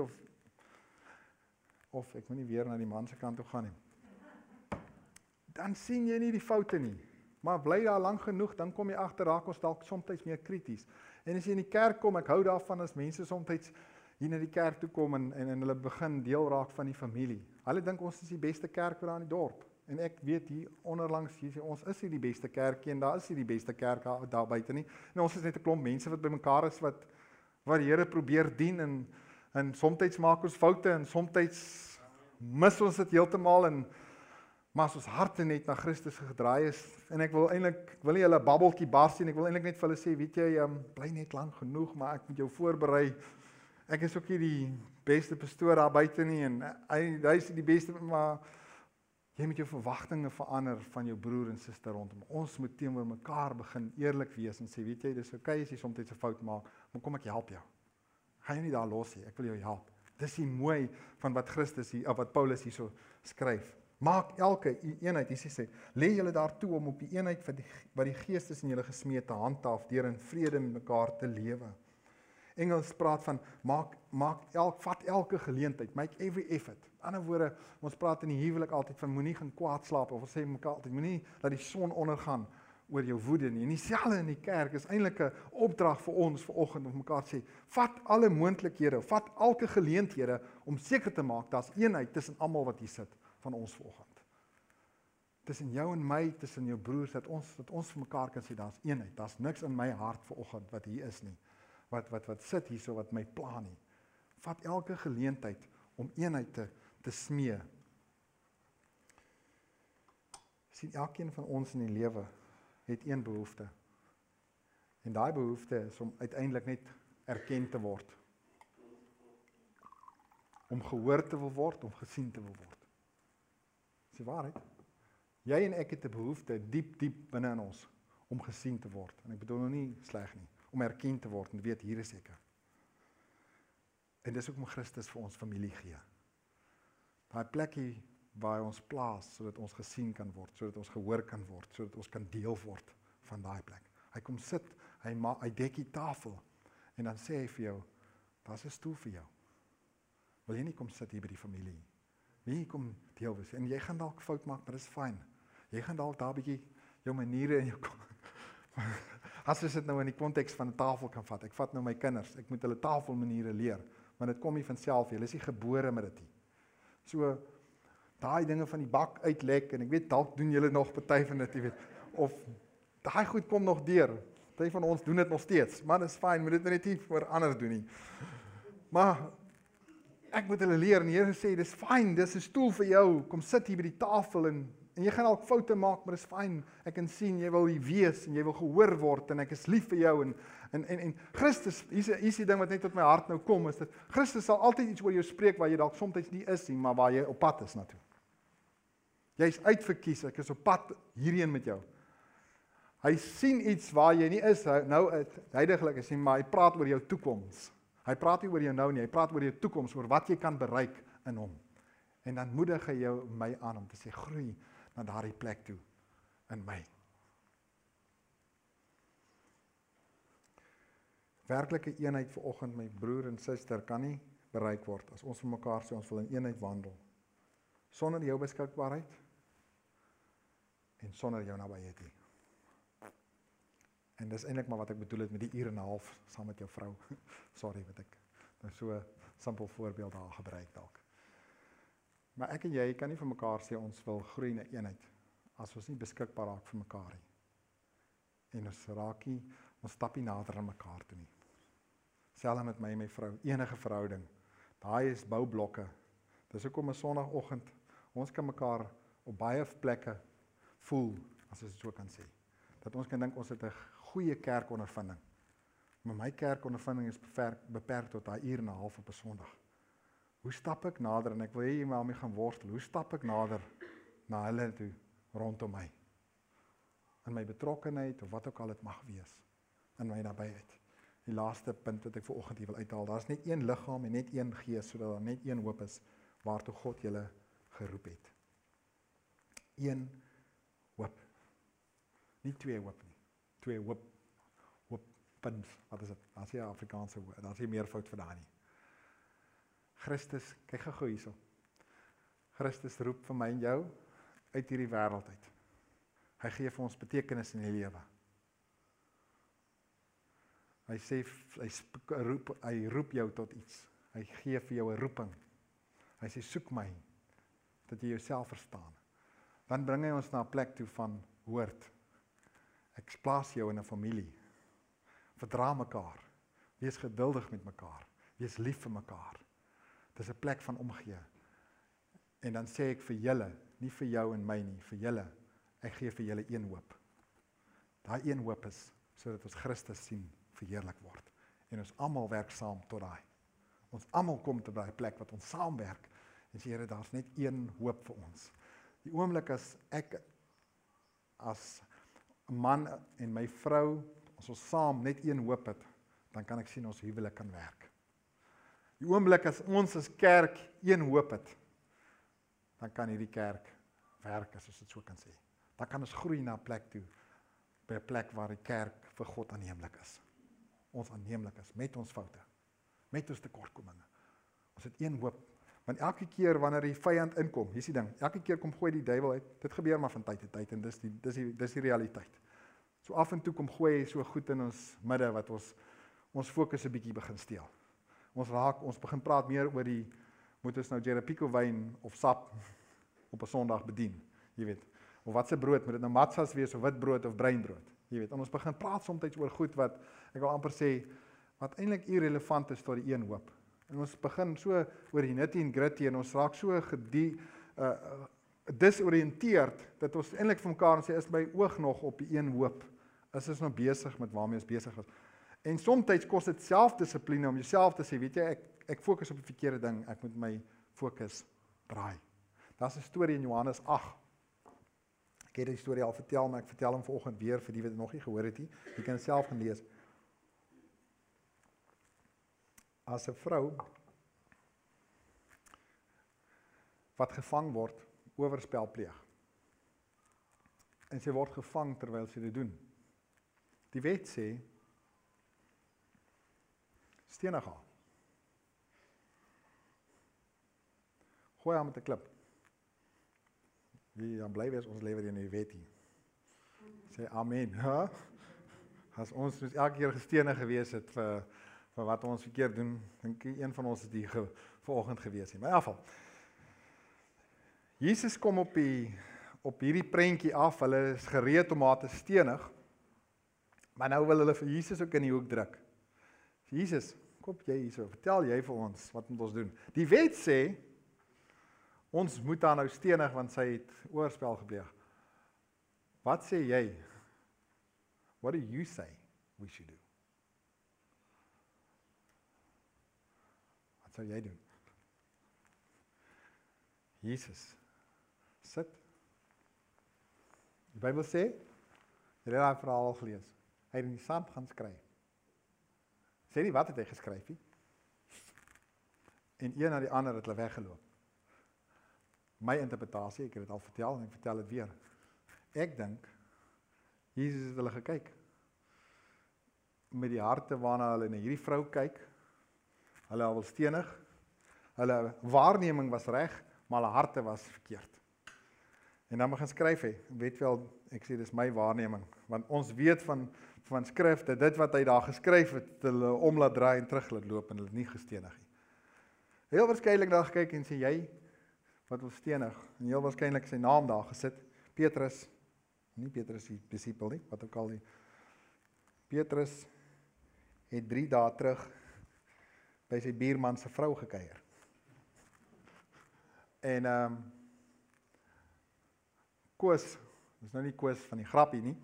of ek moet nie weer na die man se kant toe gaan nie. Dan sien jy nie die foute nie. Maar bly daar lank genoeg, dan kom jy agter raak ons dalk soms meer krities. En as jy in die kerk kom, ek hou daarvan as mense soms hier na die kerk toe kom en hulle begin deel raak van die familie. Hulle dink ons is die beste kerk daar in die dorp. En ek weet hier onderlangs, hier sê ons is nie die beste kerkie en daar is nie die beste kerk daar buite nie. En ons is net 'n klomp mense wat bymekaar is wat die Here probeer dien en soms maak ons foute en soms mis ons dit heeltemal maar as ons harte net na Christus gedraai is en ek wil nie hulle babbeltjie bars nie, ek wil eintlik net vir hulle sê, weet jy, bly net lank genoeg, maar ek moet jou voorberei. Ek is ook nie die beste pastoor daar buite nie en hy is die beste, maar jy moet jou verwagtinge verander van jou broer en suster rondom. Ons moet teenoor mekaar begin eerlik wees en sê, weet jy, dis okay as jy soms 'n fout maak, maar kom ek help jou. Ga jy nie daar los nie, ek wil jou help. Dis die mooi van wat wat Paulus hierso skryf. Maak elke eenheid, hier sê, lê julle daartoe om op die eenheid wat die Gees is in julle gesmee te handhaaf, deur in vrede met mekaar te lewe. Engels praat van, vat elke geleentheid, make every effort. In ander woorde, ons praat in die huwelik altyd van, moenie gaan kwaad slaap, of ons sê mekaar altyd, moenie laat die son ondergaan oor jou woede nie. En dieselfde in die kerk is eintlik 'n opdrag vir ons vanoggend om mekaar te sê, vat alle moontlikhede, vat elke geleenthede om seker te maak daar's eenheid tussen almal wat hier sit van ons vanoggend. Tussen jou en my, tussen jou broers, dat ons vir mekaar kan sê daar's eenheid. Daar's niks in my hart vanoggend wat hier is nie. Wat sit hierso wat my pla nie. Vat elke geleentheid om eenheid te smee. Sien, elkeen van ons in die lewe het een behoefte. En daai behoefte is om uiteindelik net erken te word. Om gehoor te wil word, om gesien te wil word. Dis die waarheid. Jy en ek het 'n behoefte diep binne in ons om gesien te word. En ek bedoel nou nie sleg nie, om erken te word en weet hier is ek. En dis ook om Christus vir ons familie gee. Daai plekkie waar hy ons plaas sodat ons gesien kan word, sodat ons gehoor kan word, sodat ons kan deel word van daai plek. Hy kom sit, hy dek die tafel en dan sê hy vir jou, daar's 'n stoel vir jou. Wil jy nie kom sit hier by die familie? Wil jy kom deel wees? En jy gaan dalk fout maak, maar dis fyn. Jy gaan dalk daar 'n bietjie jou maniere en jou as jy dit nou in die konteks van 'n tafel kan vat. Ek vat nou my kinders, ek moet hulle tafelmaniere leer, maar dit kom nie van self, hulle is nie gebore met dit nie. So daai dinge van die bak uitlek en ek weet dalk doen julle nog party van dit, jy weet. Of daai goed kom nog deur. Party van ons doen dit nog steeds, maar dis fyn, moet dit net nie vir ander doen nie. Maar ek moet hulle leer en die Here sê dis fyn, dis 'n stoel vir jou. Kom sit hier by die tafel en jy gaan dalk foute maak, maar dis fyn. Ek kan sien jy wil hier wees en jy wil gehoor word en ek is lief vir jou en Christus, hier's die ding wat net tot my hart nou kom, is dat Christus sal altyd iets oor jou spreek waar jy dalk soms nie is nie, maar waar jy op pad is na toe. Jy's uitverkies, ek is op pad hierheen met jou. Hy sien iets waar jy nie is nou huidigelik is nie, maar hy praat oor jou toekoms. Hy praat nie oor jou nou nie, hy praat oor jou toekoms, oor wat jy kan bereik in hom. En dan moedig hy jou my aan om te sê groei na daardie plek toe in my. Werklike eenheid vanoggend, my broer en suster, kan nie bereik word as ons vir mekaar sê ons wil in eenheid wandel. Sonder jou beskikbaarheid en sonder jou nabyheid nie. En dis eintlik maar wat ek bedoel het met die uur en 'n half saam met jou vrou. Sorry wat ek nou so 'n simpel voorbeeld daar gebruik dalk. Maar ek en jy kan nie vir mekaar sê ons wil groei in 'n eenheid as ons nie beskikbaar raak vir mekaar nie. En ons stap nie nader aan mekaar toe nie. Selfs met my en my vrou, enige verhouding. Daai is boublokke. Dis hoekom 'n Sondagoggend ons kan mekaar op baie plekke voel, as ons dit so kan sê. Dat ons kan dink ons het 'n goeie kerkondervinding. Maar my kerkondervinding is beperk tot daai uur en 'n half op 'n Sondag. Hoe stap ek nader en ek wil hê jy moet daarmee gaan worstel. Hoe stap ek nader na hulle toe rondom my? In my betrokkenheid of wat ook al dit mag wees in my nabyheid. Die laaste punt wat ek vanoggend hier wil uithaal, daar's net een liggaam en net een gees sodat daar net een hoop is waartoe God julle geroep het. Een hoop. Nie twee hoop nie. Twee hooppins. Wat is dit? Daar is nie 'n Afrikaanse woord. Daar is nie meer fout vir daai nie. Christus, kyk gou hierso. Christus roep vir my en jou uit hierdie wêreld uit. Hy gee vir ons betekenis in die lewe. Hy sê, hy roep jou tot iets. Hy gee vir jou 'n roeping. Hy sê, soek my, dat jy jouself verstaan. Dan bring hy ons na 'n plek toe van hoort. Ek plaas jou in 'n familie. Verdra mekaar. Wees geduldig met mekaar. Wees lief vir mekaar. Dit is 'n plek van omgee. En dan sê ek vir julle, nie vir jou en my nie, vir julle, ek gee vir julle een hoop. Daai een hoop is, sodat ons Christus sien, verheerlik word. En ons almal werk saam tot daai. Ons almal kom te daai plek wat ons saamwerk. En sê, Here, daar's net een hoop vir ons. Die oomblik as ek, as 'n man en my vrou, as ons saam net een hoop het, dan kan ek sien ons huwelik kan werk. Die oomblik as ons as kerk een hoop het, dan kan hierdie kerk werk, as ons dit so kan sê. Dan kan ons groei na 'n plek toe, by 'n plek waar die kerk vir God aanneemlik is. Ons aanneemlik is, met ons foute, met ons tekortkominge. Ons het een hoop, want elke keer wanneer die vyand inkom, hier is die ding, elke keer kom gooi die duiwel uit, dit gebeur maar van tyd tot tyd, en dis die realiteit. So af en toe kom gooi hy so goed in ons midde, wat ons fokus 'n bietjie begin steel. Ons begin praat meer oor moet ons nou Jerapico wyn of sap op 'n Sondag bedien, jy weet. Of wat se brood, moet dit nou matsas wees of wit brood of breinbrood, jy weet. En ons begin praat soms oor goed wat, ek wil amper sê, wat eintlik irrelevant is tot die een hoop. En ons begin so oor die nitty en gritty en ons raak so disoriënteerd, dat ons eintlik vir mekaar sê, is my oog nog op die een hoop, is ons nog besig met waarmee ons besig is. En soms kos dit selfdissipline om jouself te sê, weet jy, ek fokus op die verkeerde ding, ek moet my fokus draai. Daar's 'n storie in Johannes 8. Ek het die storie al vertel, maar ek vertel hom vanoggend weer, vir die wat dit nog nie gehoor het nie. Jy kan dit self gaan lees. As 'n vrou wat gevang word, oorspel pleeg. En sy word gevang terwyl sy dit doen. Die wet sê, stenig haar. Gooi haar met 'n klip. Wie dan bly wees, ons lewe in die wet hier. Sê amen. Huh? As ons elke keer gestenig gewees het vir wat ons verkeerd doen, dink ek een van ons het hier vanoggend gewees het. Maar in ieder geval, Jesus kom op hierdie prentjie af, hulle is gereed om haar te stenig, maar nou wil hulle vir Jesus ook in die hoek druk. Jesus, kom jy hierso, vertel jy vir ons, wat moet ons doen? Die wet sê, ons moet haar nou stenig, want sy het oorspel gepleeg. Wat sê jy? What do you say we should do? Wat sou jy doen? Jesus, sit. Die Bybel sê, jy het daai verhaal al gelees, hy het in die sand gaan skryf. Sê nie wat het hy geskryf nie. En een na die ander het hulle weggeloop. My interpretasie, ek het dit al vertel en ek vertel dit weer. Ek dink, Jesus het hulle gekyk. Met die harte waarna hulle na hierdie vrou kyk, hulle wil stenig, hulle waarneming was reg, maar hulle harte was verkeerd. En dan begin skryf hy, weet wel, ek sê dis my waarneming, want ons weet van skrifte, dit wat hy daar geskryf het, hulle om laat draai en terug laat loop en hulle nie gestenig nie. Heel waarskynlik daar gekyk en sê jy, wat wil stenig, en heel waarskynlik sy naam daar gesit, Petrus, nie Petrus die disipel nie, wat ook al die, Petrus het 3 dae terug by sy buurman se vrou gekuier. En Koos, dis nou nie Koos van die grappie nie,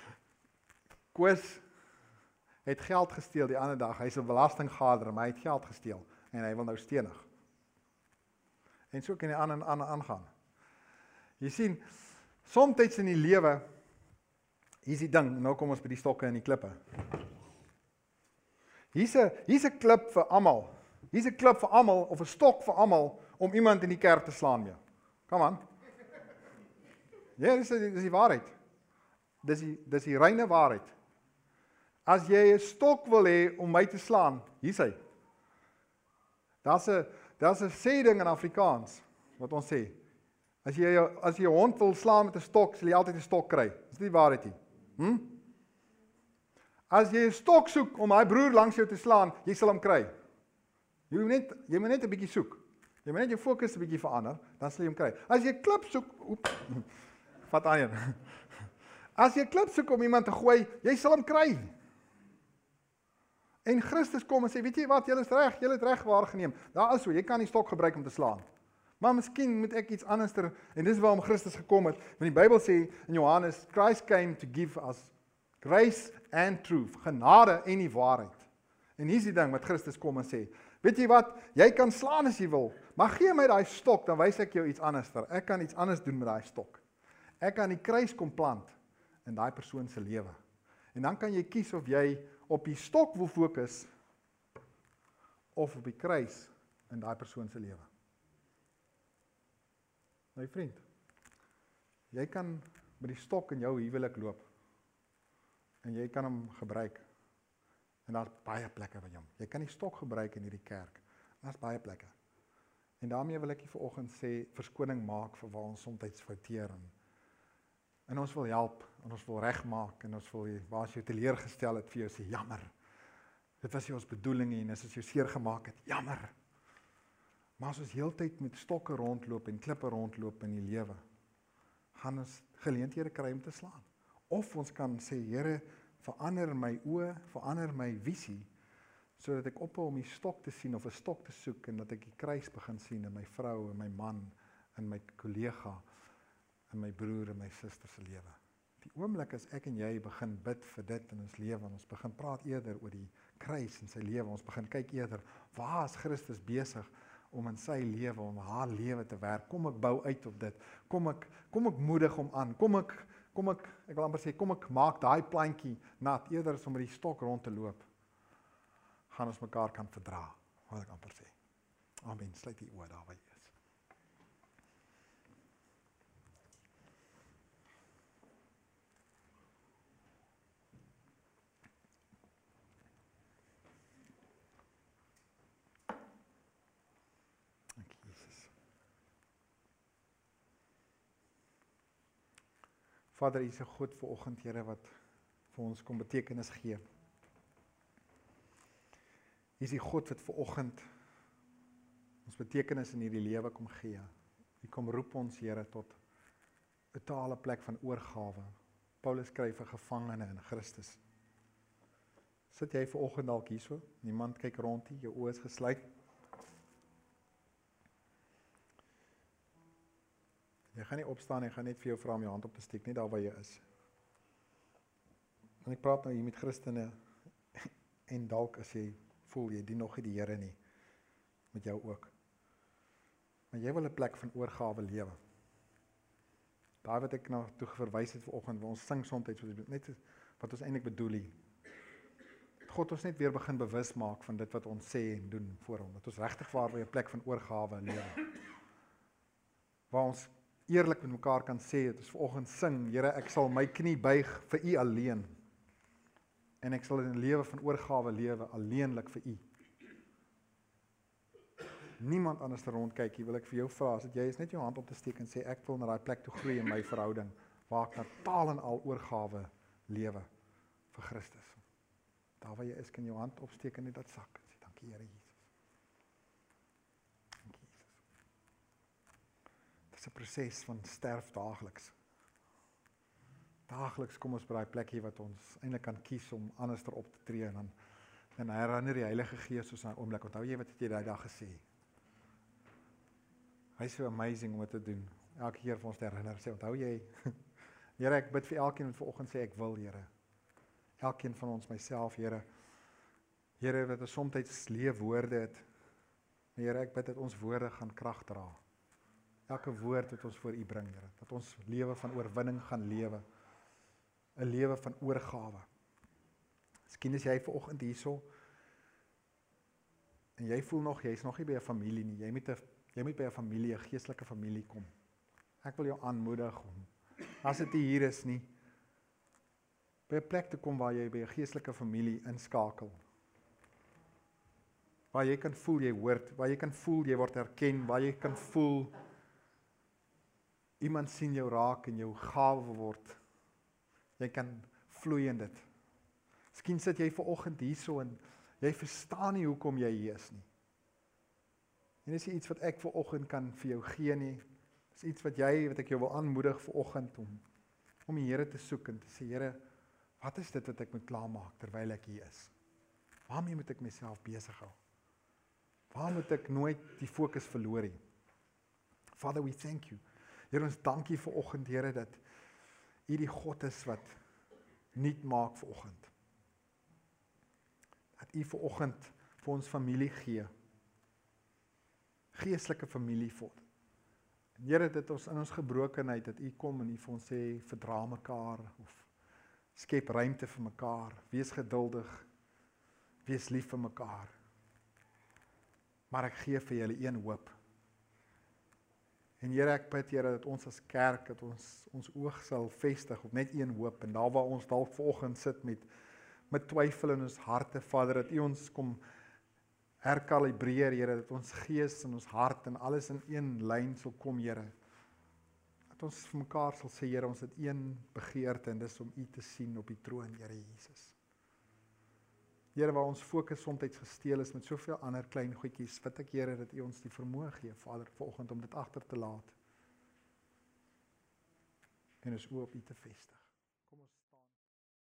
Koos het geld gesteel die ander dag, hy is 'n belastinggader, maar hy het geld gesteel, en hy wil nou stenig. En so kan die ander aangaan. Jy sien, soms in die lewe, hier is die ding, nou kom ons by die stokke en die klippe. Hier's 'n klip vir almal. Hier's 'n klip vir almal, of 'n stok vir almal, om iemand in die kerk te slaan mee. Kom aan. Ja, dis die waarheid. Dis die reine waarheid. As jy 'n stok wil hê om my te slaan, hier's hy. Daar's 'n sêding in Afrikaans wat ons sê. As jy 'n hond wil slaan met 'n stok, sal jy altyd 'n stok kry. Dis nie die waarheid nie. As jy 'n stok soek om daai broer langs jou te slaan, jy sal hom kry. Jy moet net 'n bietjie soek. Jy moet net jou fokus 'n bietjie verander, dan sal jy hom kry. As jy 'n klip soek, vat aan een. As jy 'n klip soek om iemand te gooi, jy sal hom kry. En Christus kom en sê, weet jy wat, julle is reg, julle het reg waargeneem. Daar is so, jy kan die stok gebruik om te slaan. Maar miskien moet ek iets anderster, en dis waarom Christus gekom het. Want die Bybel sê in Johannes, Christ came to give us grace and truth, genade en die waarheid. En hier's die ding wat Christus kom en sê, weet jy wat, jy kan slaan as jy wil, maar gee my daai stok, dan wys ek jou iets anderster. Ek kan iets anders doen met daai stok. Ek kan die kruis kom plant in daai persoon se lewe. En dan kan jy kies of jy op die stok wil fokus of op die kruis in daai persoon se lewe. My vriend, jy kan met die stok in jou huwelik loop en jy kan hom gebruik. En daar's baie plekke by hom. Jy kan die stok gebruik in hierdie kerk. Daar's baie plekke. En daarmee wil ek vanoggend sê verskoning maak vir waar ons soms fouteer en ons wil help en ons wil regmaak en ons wil waar as jy teleurgestel het vir jou sê jammer. Dit was nie ons bedoeling nie en as ons jou seer gemaak het, jammer. Maar as ons heeltyd met stokke rondloop en klippe rondloop in die lewe, gaan ons geleenthede kry om te slaan. Of ons kan sê, Here, verander my oë, verander my visie, sodat ek ophou om die stok te sien of 'n stok te soek en dat ek die kruis begin sien in my vrou en my man, in my kollega, in my broer en my suster se lewe. Die oomblik as ek en jy begin bid vir dit in ons lewe, en ons begin praat eerder oor die kruis in sy lewe, ons begin kyk eerder, waar is Christus besig om in sy lewe, om haar lewe te werk, kom ek bou uit op dit, kom ek moedig hom aan, ek wil amper sê, kom ek maak daai plantjie nat, eerder as om met die stok rond te loop, gaan ons mekaar kan verdra, wat ek amper sê. Amen, sluit die oor daar waar jy is. Vader, U is 'n God vanoggend, Here, wat vir ons kom betekenis gee. U is die God wat vanoggend ons betekenis in hierdie lewe kom gee. U kom roep ons, Here, tot 'n totale plek van oorgawe. Paulus skryf vir gevangene in Christus. Sit jy vanoggend dalk hierso? Niemand kyk rond nie, jou oë is gesluit. Jy gaan nie opstaan, ek gaan net vir jou vra om jou hand op te steek, net daar waar jy is. En ek praat nou hier met Christene, en dalk as jy voel, jy dien nog nie die Here nie, met jou ook. Maar jy wil 'n plek van oorgawe lewe. Daai wat ek nou toe verwys het vanoggend, waar ons sing soms, net wat ons eintlik bedoel hier. God ons net weer begin bewus maak van dit wat ons sê en doen voor hom, dat ons regtig waar by 'n plek van oorgawe lewe. Waar ons eerlik met mekaar kan sê, het ons vanoggend sing, Here, ek sal my knie buig vir U alleen. En ek sal in 'n lewe van oorgawe lewe, alleenlik vir U. Niemand anders te rondkyk, hier wil ek vir jou vra, as jy is net jou hand op te steek en sê, ek wil na daai plek toe groei in my verhouding, waar ek totaal en al oorgawe lewe vir Christus. Daar waar jy is, kan jou hand opsteek en net dat sak. Sê, dankie Here Jesus. Dankie Jesus. Dit is 'n proses van sterf daagliks. Daagliks kom ons by daai plek hier wat ons eintlik kan kies om anderster op te tree en dan herinner die Heilige Gees ons aan 'n oomblik. Onthou jy wat het jy daai dag gesê? Hy is so amazing om dit te doen. Elke keer vir ons te herinner, sê onthou jy? Here, ek bid vir elkeen wat vanoggend sê ek wil, Here. Elkeen van ons, myself, Here. Here, wat ons soms leefwoorde het. Here, ek bid dat ons woorde gaan krag dra. Elke woord wat ons voor U bring, Here, dat ons lewe van oorwinning gaan lewe. 'n lewe van oorgawe. Miskien is jy vanoggend hierso en jy voel nog, jy's nog nie by 'n familie nie. Jy moet by 'n familie, 'n geestelike familie kom. Ek wil jou aanmoedig om, as dit nie hier is nie, by 'n plek te kom waar jy by 'n geestelike familie inskakel. Waar jy kan voel jy hoort, waar jy kan voel jy word erken, waar jy kan voel iemand sien jou raak en jou gawe word. Jy kan vloei in dit. Miskien sit jy vanoggend hierso en jy verstaan nie hoekom jy hier is nie. En dis iets wat ek vanoggend kan vir jou gee nie. Dis iets wat ek jou wil aanmoedig vanoggend om die Here te soek en te sê, Here, wat is dit wat ek moet klaarmaak terwyl ek hier is? Waarmee moet ek myself besig hou? Waar moet ek nooit die fokus verloor nie? Father, we thank you. Here, ons dankie vanoggend, Here, dat U die God is wat nuut maak vanoggend. Dat U vanoggend vir ons familie gee. Geestelike familie vir. En Here, dit ons in ons gebrokenheid dat U kom en U vir ons sê verdra mekaar of skep ruimte vir mekaar, wees geduldig, wees lief vir mekaar. Maar ek gee vir julle een hoop. En Here, ek bid Here dat ons as kerk, dat ons oog sal vestig op net een hoop, en daar waar ons dalk vanoggend sit met twyfel in ons harte, Vader, dat U ons kom herkalibreer, Here, dat ons gees en ons hart en alles in een lyn sal kom, Here. Dat ons vir mekaar sal sê, Here, ons het een begeerte, en dis om U te sien op die troon, Here Jesus. Here, waar ons fokus soms gesteel is met soveel ander klein goedjies, bid ek, Here, dat U ons die vermoë gee, Vader, vanoggend om dit agter te laat. En ons oë op U te vestig. Kom ons